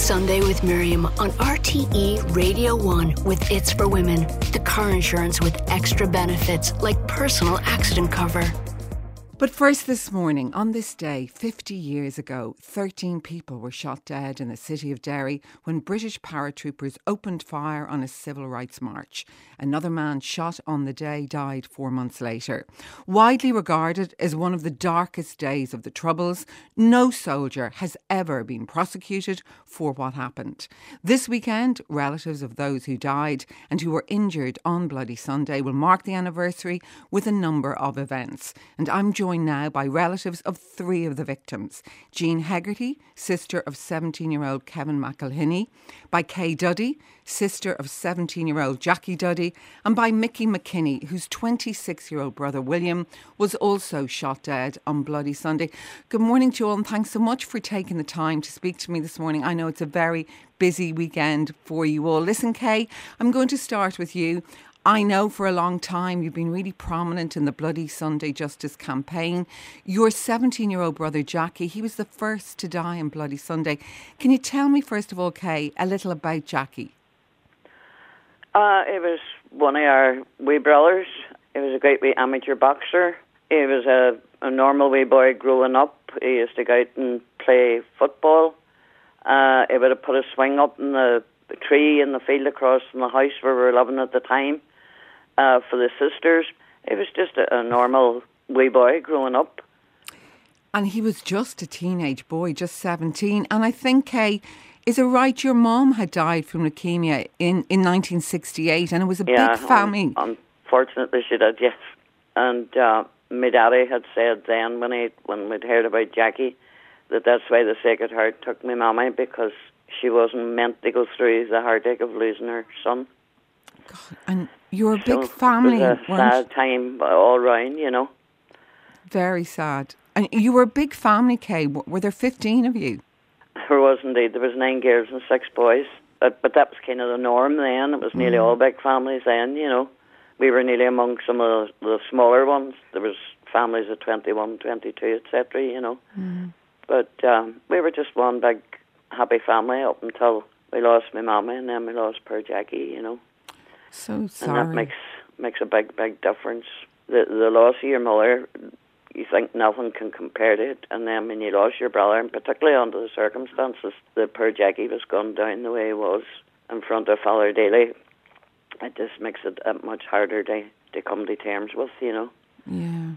Sunday with Miriam on RTE Radio 1 with It's for Women, the car insurance with extra benefits like personal accident cover. But first this morning, on this day, 50 years ago, 13 people were shot dead in the city of Derry when British paratroopers opened fire on a civil rights march. Another man shot on the day died 4 months later. Widely regarded as one of the darkest days of the Troubles, no soldier has ever been prosecuted for what happened. This weekend, relatives of those who died and who were injured on Bloody Sunday will mark the anniversary with a number of events. And I'm joined now by relatives of 3 of the victims. Jean Hegarty, sister of 17-year-old Kevin McElhinney, by Kay Duddy, sister of 17-year-old Jackie Duddy, and by Mickey McKinney, whose 26-year-old brother William was also shot dead on Bloody Sunday. Good morning to you all, and thanks so much for taking the time to speak to me this morning. I know it's a very busy weekend for you all. Listen, Kay, I'm going to start with you. I know for a long time you've been really prominent in the Bloody Sunday Justice campaign. Your 17-year-old brother Jackie, he was the first to die on Bloody Sunday. Can you tell me, first of all, Kay, a little about Jackie? He was one of our wee brothers. He was a great wee amateur boxer. He was a normal wee boy growing up. He used to go out and play football. He would have put a swing up in the tree in the field across from the house where we were living at the time. For the sisters. He was just a normal wee boy growing up. And he was just a teenage boy, just 17. And I think, Kay, is it right your mum had died from leukemia in 1968 and it was a big family? Unfortunately she did, yes. And my daddy had said then when we'd heard about Jackie that that's why the Sacred Heart took my mummy, because she wasn't meant to go through the heartache of losing her son. God, and you're a big family. It was a sad time all round, you know. Very sad. And you were a big family, Kay. Were there 15 of you? There was indeed. There was 9 girls and 6 boys. But that was kind of the norm then. It was nearly all big families then, you know. We were nearly among some of the smaller ones. There was families of 21, 22, etc., you know. But we were just one big happy family up until we lost my mama and then we lost poor Jackie, you know. So sorry. And that makes a big difference. The loss of your mother, you think nothing can compare to it, and then when you lost your brother, and particularly under the circumstances that poor Jackie was gunned down the way he was in front of Father Daly, it just makes it much harder to come to terms with, you know. Yeah.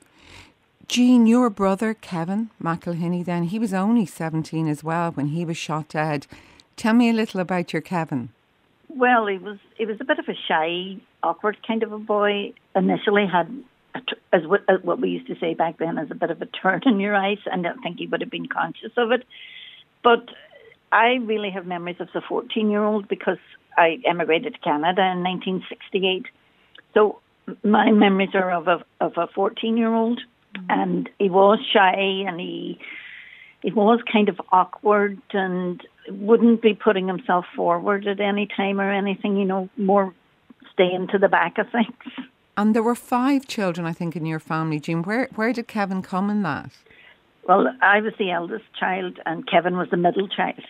Jean, your brother Kevin McElhinney then, he was only 17 as well when he was shot dead. Tell me a little about your Kevin. Well, he was a bit of a shy, awkward kind of a boy. Initially had, as what we used to say back then, as a bit of a turn in your eyes. I don't think he would have been conscious of it. But I really have memories of the 14-year-old because I emigrated to Canada in 1968. So my memories are of a 14-year-old, and he was shy and he was kind of awkward and wouldn't be putting himself forward at any time or anything, you know, more staying to the back of things. And there were 5 children, I think, in your family, Jean. Where did Kevin come in that? Well, I was the eldest child and Kevin was the middle child.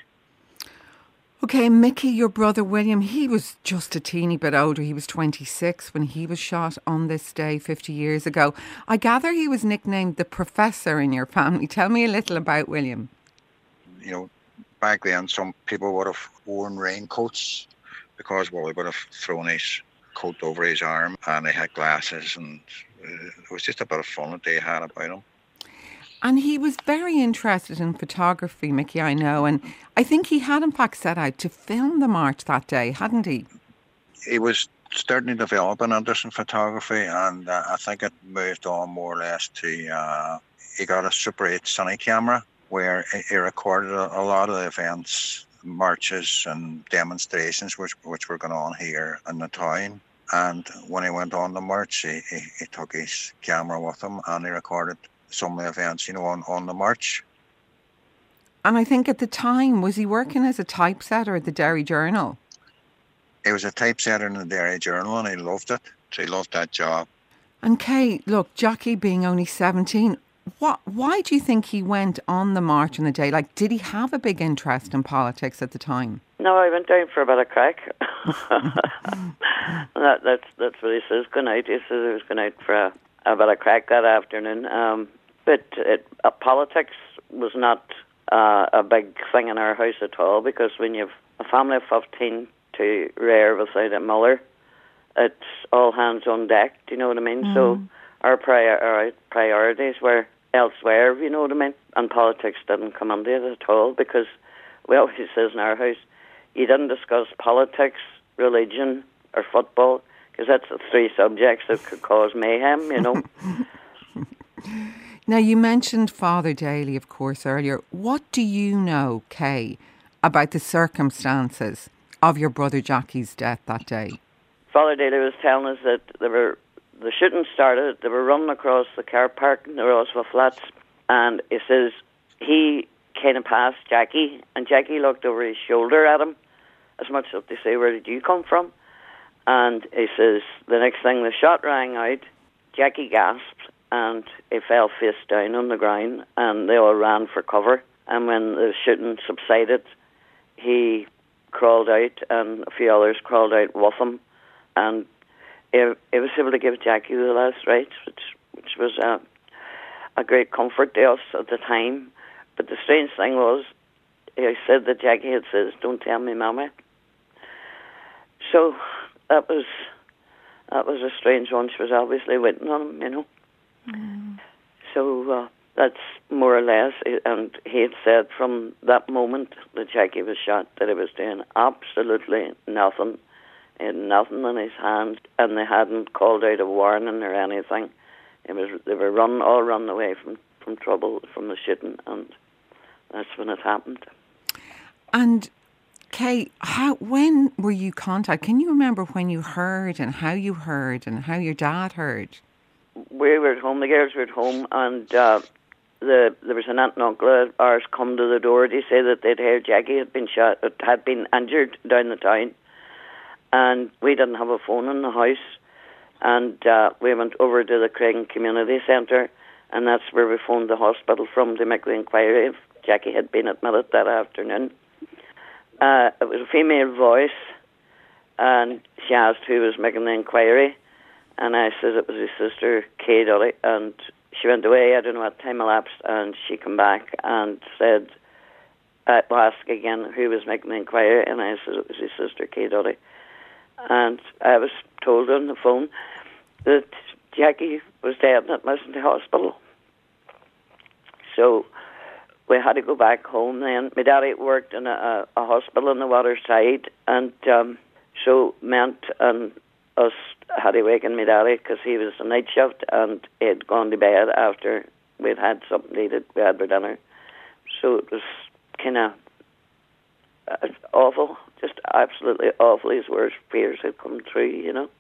Okay, Mickey, your brother William, he was just a teeny bit older. He was 26 when he was shot on this day 50 years ago. I gather he was nicknamed the Professor in your family. Tell me a little about William. You know, back then some people would have worn raincoats because Wally would have thrown his coat over his arm, and he had glasses, and it was just a bit of fun that they had about him. And he was very interested in photography, Mickey, I know. And I think he had, in fact, set out to film the march that day, hadn't he? He was starting to develop an interest in photography, and I think it moved on more or less to... he got a Super 8 Cine camera where he recorded a lot of the events, marches and demonstrations which were going on here in the town. And when he went on the march, he took his camera with him and he recorded some of the events, you know, on the march. And I think at the time, was he working as a typesetter at the Derry Journal? He was a typesetter in the Derry Journal and he loved it. So he loved that job. And Kay, look, Jackie being only 17, Why do you think he went on the march on the day? Like, did he have a big interest in politics at the time? No, I went down for a bit of crack. That's what he says. Good night. He says he was going out for a bit of crack that afternoon. But politics was not a big thing in our house at all, because when you have a family of 15 to rear without a mother, it's all hands on deck. Do you know what I mean? So our priorities were elsewhere. You know what I mean? And politics didn't come into it at all, because we always says in our house, you didn't discuss politics, religion, or football, because that's the three subjects that could cause mayhem, you know. Now, you mentioned Father Daly, of course, earlier. What do you know, Kay, about the circumstances of your brother Jackie's death that day? Father Daly was telling us that the shooting started, they were running across the car park in the Roswell Flats, and he says he kind of passed Jackie, and Jackie looked over his shoulder at him, as much as to say, where did you come from? And he says, the next thing, the shot rang out, Jackie gasped, and he fell face down on the ground, and they all ran for cover. And when the shooting subsided, he crawled out, and a few others crawled out with him, and he was able to give Jackie the last rites, which was a great comfort to us at the time. But the strange thing was, he said that Jackie had said, "Don't tell me, Mama." So that was a strange one. She was obviously waiting on him, you know. So that's more or less. And he had said from that moment that Jackie was shot that he was doing absolutely nothing. He had nothing in his hand, and they hadn't called out a warning or anything. They were run away from trouble, from the shooting, and that's when it happened. And Kay, when were you contacted? Can you remember when you heard and how you heard and how your dad heard? We were at home, the girls were at home, and there was an aunt and uncle of ours come to the door to say that they'd heard Jackie had been injured down the town, and we didn't have a phone in the house, and we went over to the Craig Community Centre, and that's where we phoned the hospital from to make the inquiry if Jackie had been admitted that afternoon. It was a female voice, and she asked who was making the inquiry, and I said it was his sister, Kay Dolly, and she went away. I don't know what time elapsed, and she came back and said, asked again who was making the inquiry, and I said it was his sister, Kay Dolly. And I was told on the phone that Jackie was dead and admitted to the hospital. So we had to go back home then. My daddy worked in a hospital on the Waterside, and so meant and us had to waken my daddy because he was a night shift and he had gone to bed after we'd had something to eat. We had for dinner. So it was kind of awful, just absolutely awful. His worst fears had come true, you know.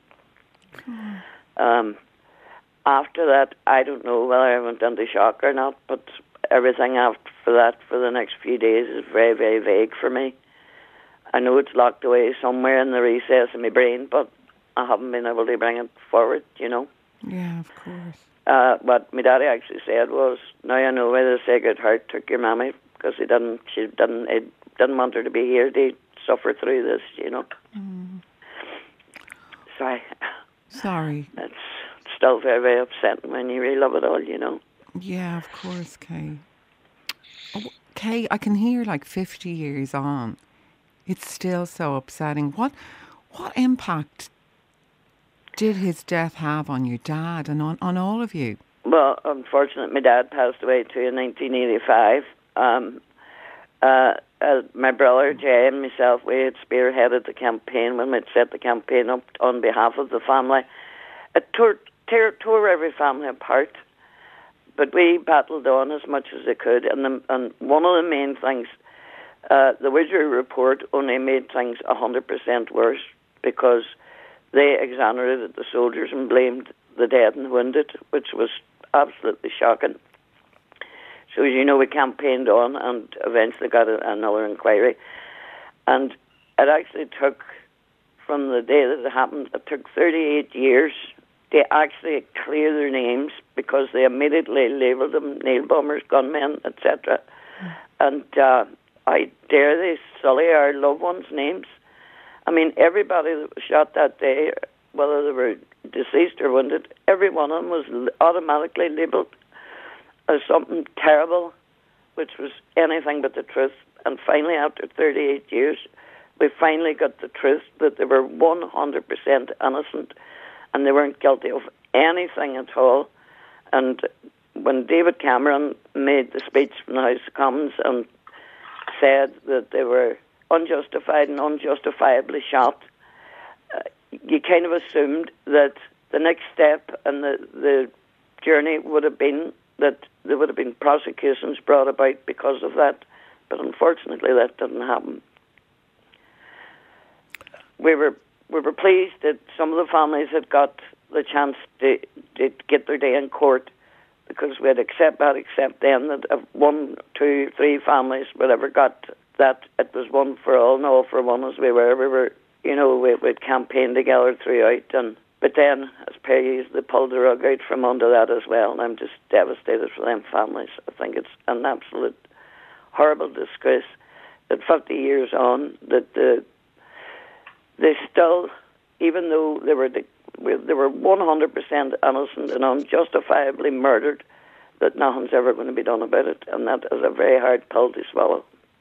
After that, I don't know whether I went into shock or not, but everything after that for the next few days is very, very vague for me. I know it's locked away somewhere in the recess of my brain, but I haven't been able to bring it forward, you know. Yeah, of course. What my daddy actually said was, now I know why the Sacred Heart took your mammy, because he didn't want her to be here to suffer through this, you know. Sorry. It's still very, very upsetting when you relive it all, you know. Yeah, of course, Kay. Oh, Kay, I can hear 50 years on. It's still so upsetting. What impact did his death have on your dad and on all of you? Well, unfortunately, my dad passed away too in 1985. My brother Jay and myself, we had spearheaded the campaign when we'd set the campaign up on behalf of the family. It tore every family apart, but we battled on as much as we could. And one of the main things, the Widgery report only made things 100% worse, because they exonerated the soldiers and blamed the dead and wounded, which was absolutely shocking. So, as you know, we campaigned on and eventually got another inquiry. And it actually took, from the day that it happened, it took 38 years they actually clear their names because they immediately labelled them nail bombers, gunmen, etc. And I dare they sully our loved ones' names. I mean, everybody that was shot that day, whether they were deceased or wounded, every one of them was automatically labelled as something terrible, which was anything but the truth. And finally, after 38 years, we finally got the truth that they were 100% innocent and they weren't guilty of anything at all. And when David Cameron made the speech from the House of Commons and said that they were unjustified and unjustifiably shot, you kind of assumed that the next step and the journey would have been that there would have been prosecutions brought about because of that. But unfortunately, that didn't happen. We were pleased that some of the families had got the chance to get their day in court, because we had accept then that if 1, 2, 3 families whatever got that, it was one for all and all for one, as we were, we'd campaigned together throughout. But then, as per usual, they pulled the rug out from under that as well, and I'm just devastated for them families. I think it's an absolute horrible disgrace that 50 years on, that they still, even though they were 100% innocent and unjustifiably murdered, that nothing's ever going to be done about it, and that is a very hard pill to swallow.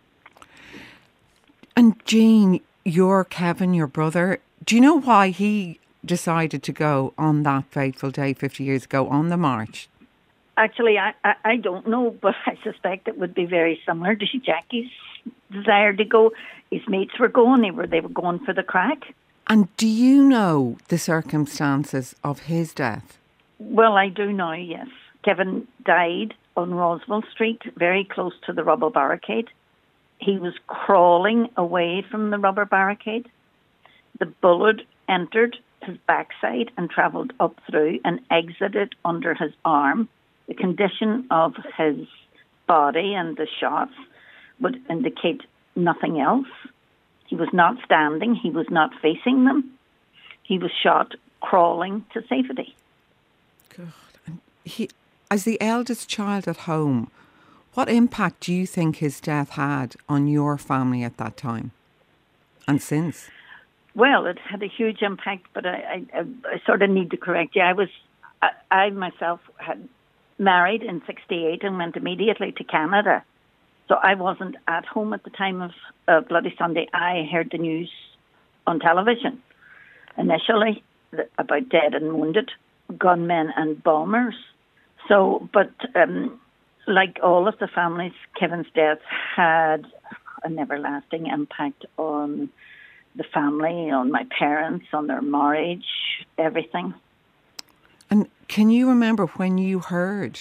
And Jean, Kevin, your brother, do you know why he decided to go on that fateful day 50 years ago on the march? Actually, I don't know, but I suspect it would be very similar to Jackie's desire to go. His mates were going, they were going for the crack. And do you know the circumstances of his death? Well, I do know, yes. Kevin died on Roswell Street, very close to the rubber barricade. He was crawling away from the rubber barricade. The bullet entered his backside and travelled up through and exited under his arm. The condition of his body and the shots would indicate nothing else. He was not standing. He was not facing them. He was shot crawling to safety. God. And as the eldest child at home, what impact do you think his death had on your family at that time and since? Well, it had a huge impact, but I sort of need to correct you. I myself had married in 1968 and went immediately to Canada. So I wasn't at home at the time of Bloody Sunday. I heard the news on television initially about dead and wounded gunmen and bombers. So, but like all of the families, Kevin's death had an everlasting impact on the family, on my parents, on their marriage, everything. And can you remember when you heard?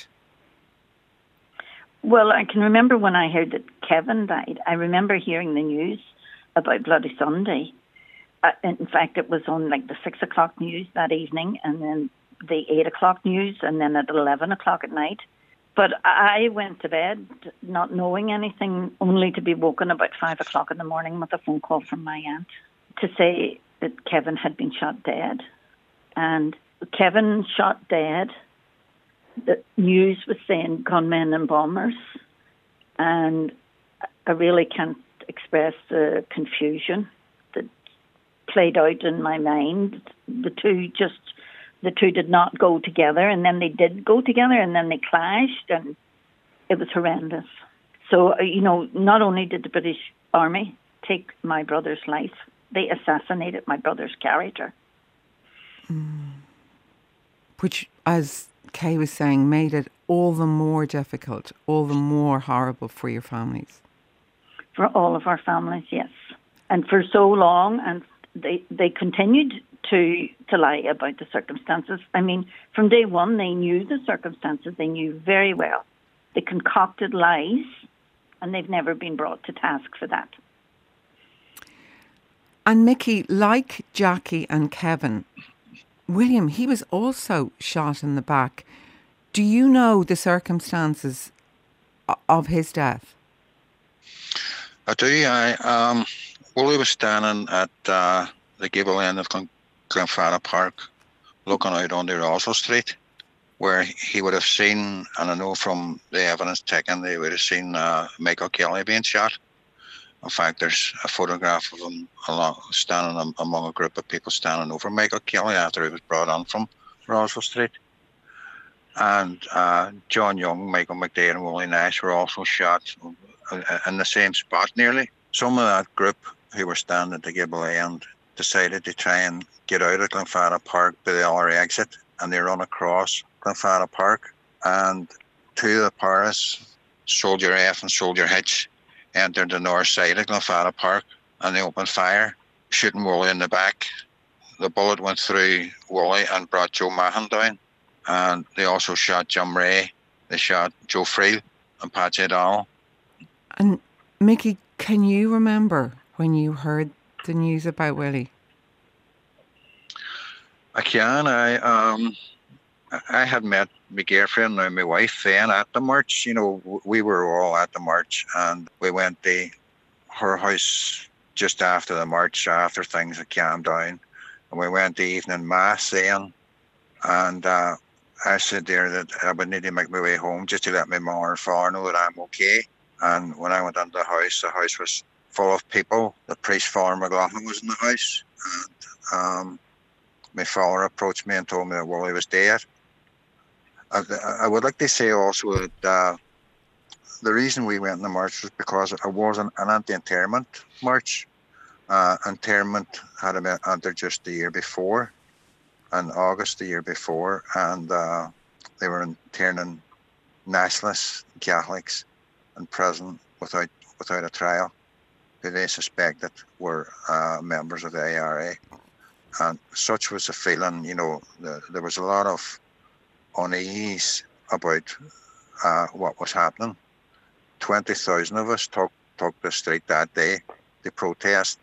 Well, I can remember when I heard that Kevin died. I remember hearing the news about Bloody Sunday. In fact, it was on like the 6 o'clock news that evening, and then the 8 o'clock news, and then at 11 o'clock at night. But I went to bed not knowing anything, only to be woken about 5 o'clock in the morning with a phone call from my aunt to say that Kevin had been shot dead. And Kevin shot dead, the news was saying gunmen and bombers. And I really can't express the confusion that played out in my mind. The two did not go together, and then they did go together, and then they clashed, and it was horrendous. So, not only did the British Army take my brother's life, they assassinated my brother's character. Which, as Kay was saying, made it all the more difficult, all the more horrible for your families. For all of our families, yes. And for so long, and they continued to lie about the circumstances. I mean, from day one, they knew the circumstances. They knew very well. They concocted lies, and they've never been brought to task for that. And Mickey, like Jackie and Kevin, William, he was also shot in the back. Do you know the circumstances of his death? I do. Willie was standing at the gable end of Glenfarra Park looking out onto Roswell Street, where he would have seen, and I know from the evidence taken, they would have seen Michael Kelly being shot. In fact, there's a photograph of him standing among a group of people standing over Michael Kelly after he was brought on from Roswell Street. And John Young, Michael McDade and Willie Nash were also shot in the same spot nearly. Some of that group who were standing at the gable end decided to try and get out of Glenfarra Park by the other exit, and they run across Glenfarra Park, and two of the paras, Soldier F and Soldier H, entered the north side of Glenfarra Park, and they opened fire, shooting Woolley in the back. The bullet went through Woolley and brought Joe Mahan down, and they also shot Jim Ray. They shot Joe Friel and Patsy O'Donnell. And Mickey, can you remember when you heard the news about Willie? I can. I had met my girlfriend and my wife then at the march. You know, we were all at the march, and we went to her house just after the march, after things had calmed down, and we went to evening mass then. And I said there that I would need to make my way home just to let my mum and father know that I'm okay. And when I went into the house was full of people. The priest, Father McLaughlin, was in the house, and my father approached me and told me that Woolley was dead. I would like to say also that the reason we went in the march was because it was an anti-internment march. Internment had been entered just the year before, in August the year before, and they were interning nationalists, Catholics, in prison without a trial, who they suspected were members of the IRA. And such was the feeling, you know, there was a lot of unease about what was happening. 20,000 of us took the street that day to protest.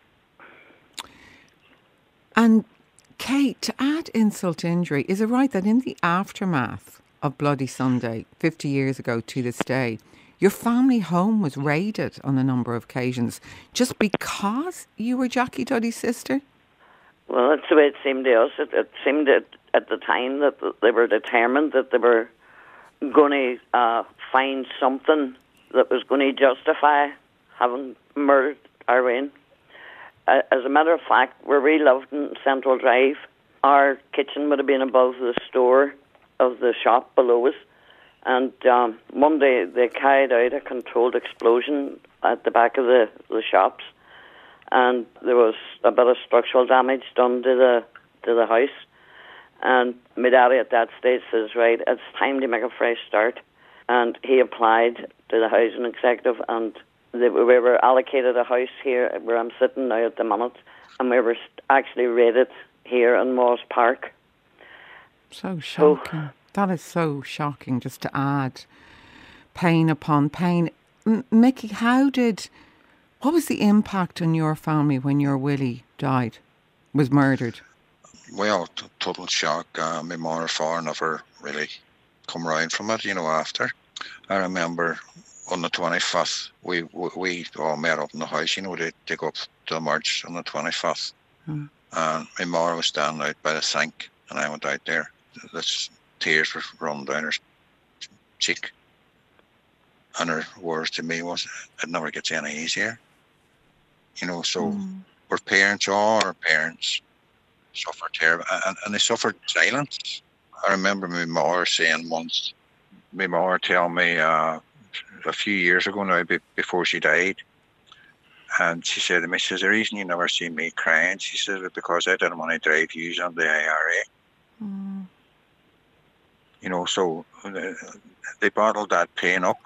And Kate, to add insult to injury, is it right that in the aftermath of Bloody Sunday, 50 years ago to this day, your family home was raided on a number of occasions just because you were Jackie Duddy's sister? Well, that's the way it seemed to us. It seemed at the time that they were determined that they were going to find something that was going to justify having murdered Irene. As a matter of fact, where we lived in Central Drive, our kitchen would have been above the store of the shop below us. And one day they carried out a controlled explosion at the back of the shops, and there was a bit of structural damage done to the house. And my daddy at that stage says, right, it's time to make a fresh start. And he applied to the housing executive, and we were allocated a house here where I'm sitting now at the minute, and we were actually raided here in Moss Park. So shocking. That is so shocking, just to add pain upon pain. Mickey, what was the impact on your family when your Willie was murdered? Well, total shock. My mother and father never really come round from it, you know, after. I remember on the 25th, we all met up in the house, you know, to go up to the march on the 25th. And my mother was standing out by the sink, and I went out there. The tears were running down her cheek. And her words to me was, it never gets any easier. You know, so all our parents suffered terrible, and they suffered silence. I remember my mother saying once, my mother telling me a few years ago now, before she died, and she said to me, she says, the reason you never see me crying, she says, is because I didn't want to drive you on the IRA. You know, so they bottled that pain up.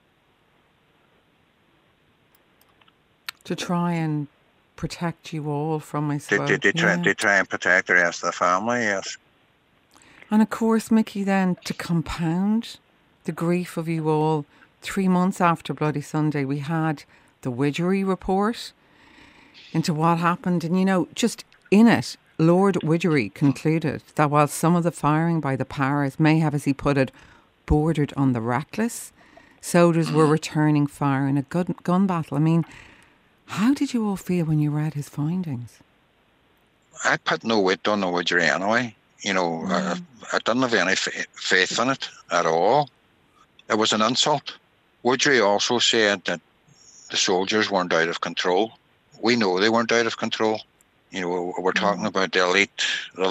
To try and protect you all from, I suppose. They try and protect the rest of the family, yes. And of course, Mickey, then, to compound the grief of you all, 3 months after Bloody Sunday, we had the Widgery report into what happened. And, you know, just in it, Lord Widgery concluded that while some of the firing by the paras may have, as he put it, bordered on the reckless, soldiers were returning fire in a gun battle. I mean, how did you all feel when you read his findings? I put no weight on the Widgery anyway. I didn't have any faith in it at all. It was an insult. Woodry also said that the soldiers weren't out of control. We know they weren't out of control. We're talking about the elite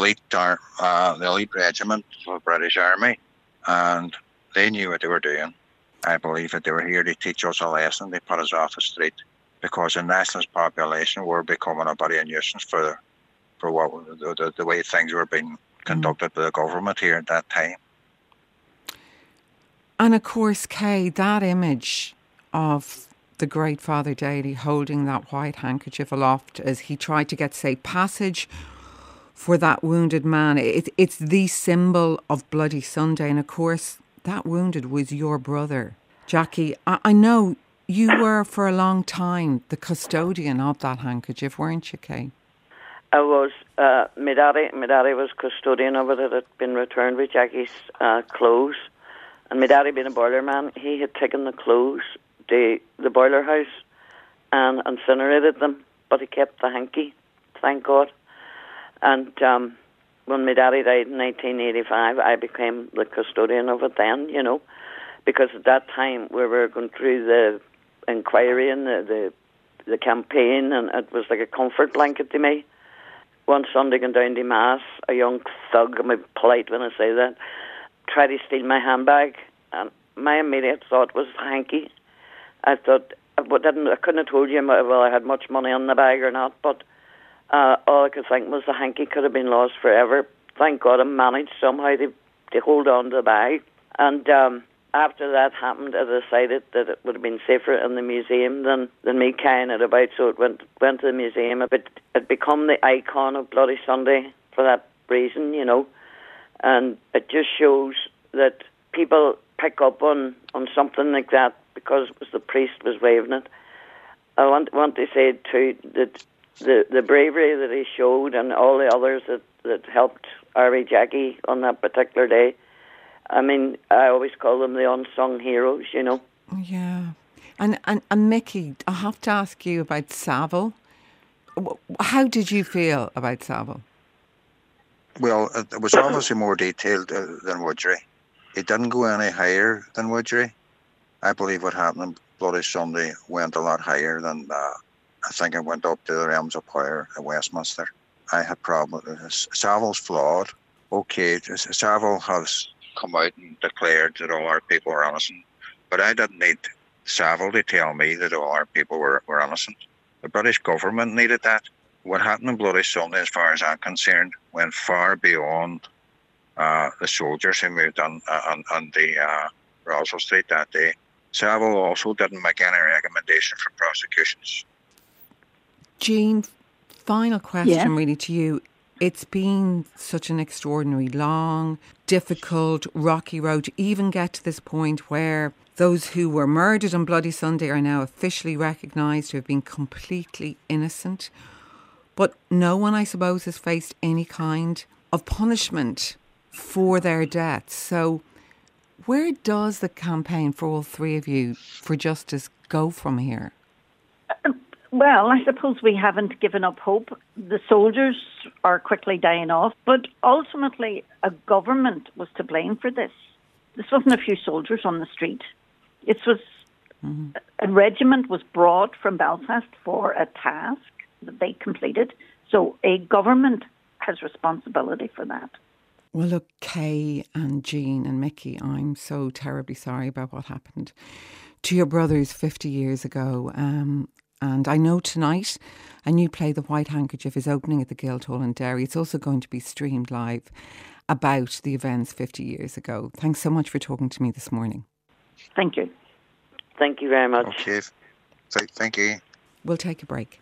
regiment of the British Army, and they knew what they were doing. I believe that they were here to teach us a lesson. They put us off the street because the nationalist population were becoming a bit of a nuisance for what the way things were being conducted by the government here at that time. And of course, Kay, that image of the great Father Daly holding that white handkerchief aloft as he tried to get safe passage for that wounded man, it's the symbol of Bloody Sunday. And of course, that wounded was your brother. Jackie, I know you were for a long time the custodian of that handkerchief, weren't you, Kay? I was. My daddy was custodian of it. It had been returned with Jackie's clothes. And my daddy, being a boiler man, he had taken the clothes to the boiler house and incinerated them, but he kept the hanky, thank God. And when my daddy died in 1985, I became the custodian of it then, because at that time we were going through the inquiry and the campaign, and it was like a comfort blanket to me. One Sunday going down to Mass, a young thug, I'm polite when I say that, tried to steal my handbag, and my immediate thought was hanky. I thought, I couldn't have told you whether I had much money on the bag or not, but all I could think was the hanky could have been lost forever. Thank God I managed somehow to hold on to the bag. And after that happened, I decided that it would have been safer in the museum than me carrying it about, so it went to the museum. It had become the icon of Bloody Sunday for that reason, and it just shows that people pick up on something like that because it was the priest was waving it. I want to say too that the bravery that he showed and all the others that helped R.E. Jackie on that particular day, I mean, I always call them the unsung heroes, Yeah. And Mickey, I have to ask you about Savile. How did you feel about Savile? Well, it was obviously more detailed than Woodry. It didn't go any higher than Woodry. I believe what happened on Bloody Sunday went a lot higher than I think it went up to the realms of power at Westminster. I had problems. Savile's flawed. Okay, Savile has come out and declared that all our people were innocent, but I didn't need Savile to tell me that all our people were innocent. The British government needed that. What happened on Bloody Sunday, as far as I'm concerned, went far beyond the soldiers who moved on the Roswell Street that day. Savile also didn't make any recommendation for prosecutions. Jean, final question really to you. It's been such an extraordinary, long, difficult, rocky road to even get to this point where those who were murdered on Bloody Sunday are now officially recognised to have been completely innocent. But no one, I suppose, has faced any kind of punishment for their deaths. So where does the campaign for all three of you for justice go from here? Well, I suppose we haven't given up hope. The soldiers are quickly dying off, but ultimately a government was to blame for this. This wasn't a few soldiers on the street. It was a regiment was brought from Belfast for a task that they completed. So a government has responsibility for that. Well, look, Kay and Jean and Mickey, I'm so terribly sorry about what happened to your brothers 50 years ago. And I know tonight a new play, The White Handkerchief, is opening at the Guildhall in Derry. It's also going to be streamed live about the events 50 years ago. Thanks so much for talking to me this morning. Thank you. Thank you very much. Okay. Thank you. We'll take a break.